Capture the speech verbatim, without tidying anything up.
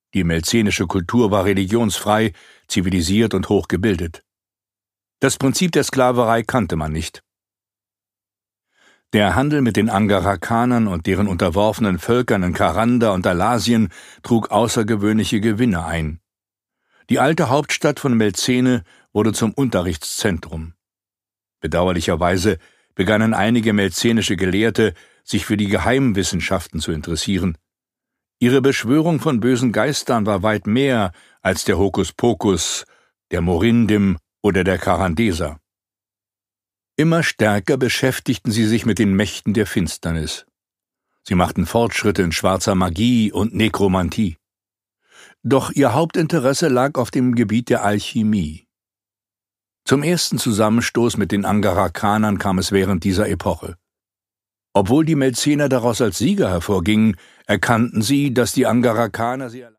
Die melzenische Kultur war religionsfrei, zivilisiert und hochgebildet. Das Prinzip der Sklaverei kannte man nicht. Der Handel mit den Angarakanern und deren unterworfenen Völkern in Karanda und Alasien trug außergewöhnliche Gewinne ein. Die alte Hauptstadt von Melzene wurde zum Unterrichtszentrum. Bedauerlicherweise begannen einige melzenische Gelehrte, sich für die Geheimwissenschaften zu interessieren. Ihre Beschwörung von bösen Geistern war weit mehr als der Hokuspokus, der Morindim oder der Karandeser. Immer stärker beschäftigten sie sich mit den Mächten der Finsternis. Sie machten Fortschritte in schwarzer Magie und Nekromantie. Doch ihr Hauptinteresse lag auf dem Gebiet der Alchemie. Zum ersten Zusammenstoß mit den Angarakanern kam es während dieser Epoche. Obwohl die Melzener daraus als Sieger hervorgingen, erkannten sie, dass die Angarakaner sie